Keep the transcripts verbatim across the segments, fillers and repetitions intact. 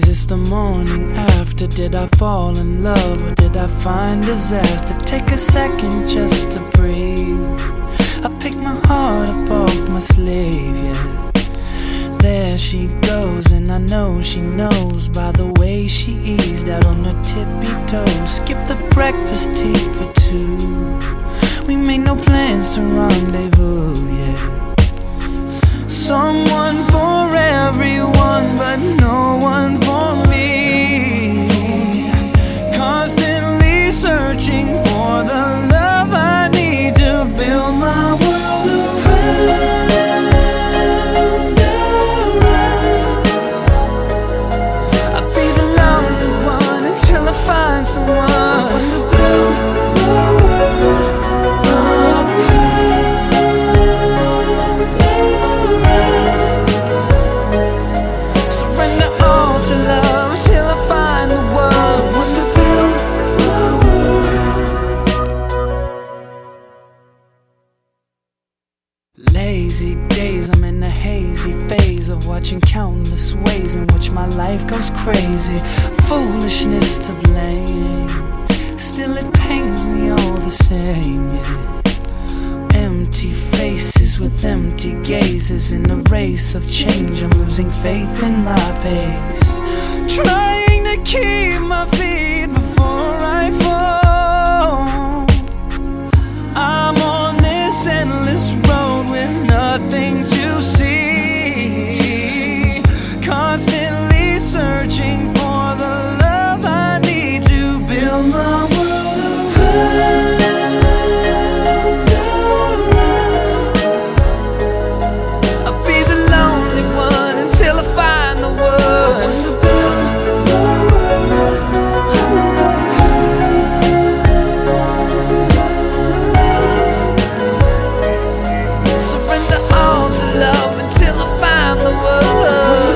Is this the morning after? Did I fall in love or did I find disaster? Take a second just to breathe. I pick my heart up off my sleeve, yeah. There she goes, and I know she knows by the way she eased out on her tippy toes. Skip the breakfast tea for two. We made no plans to rendezvous, yeah. Someone for everyone, but no one for me. Constantly searching for the love I need to build my world around. I'll be the lonely one until I find someone to build my world. Lazy days, I'm in the hazy phase of watching countless ways in which my life goes crazy. Foolishness to blame, still it pains me all the same, yeah. Empty faces with empty gazes. In a race of change, I'm losing faith in my pace. Trying to keep my feet before I fall. I'm on this endless road with nothing to see. Constantly searching for the love I need to build my world around. I'll be the lonely one until I find the one to build my world. Surrender all to love until I find the word.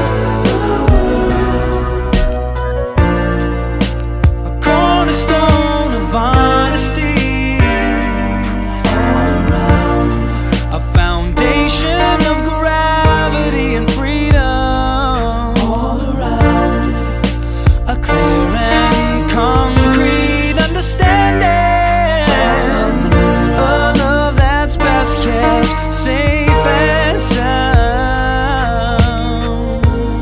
A cornerstone of honesty all around. A foundation of gravity and freedom all around. A clear and concrete understanding. A love that's best kept safe and sound.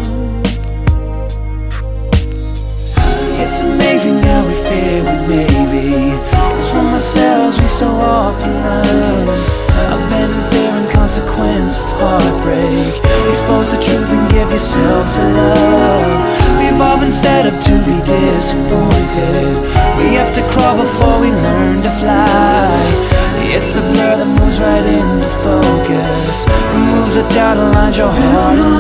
It's amazing how we fear we may be. It's from ourselves we so often run. Abandon fear and consequence of heartbreak. Expose the truth and give yourself to love. We've all been set up to be disappointed. We have to crawl before we learn to fly. It's a blur that moves right into focus. Removes the doubt, aligns your heart and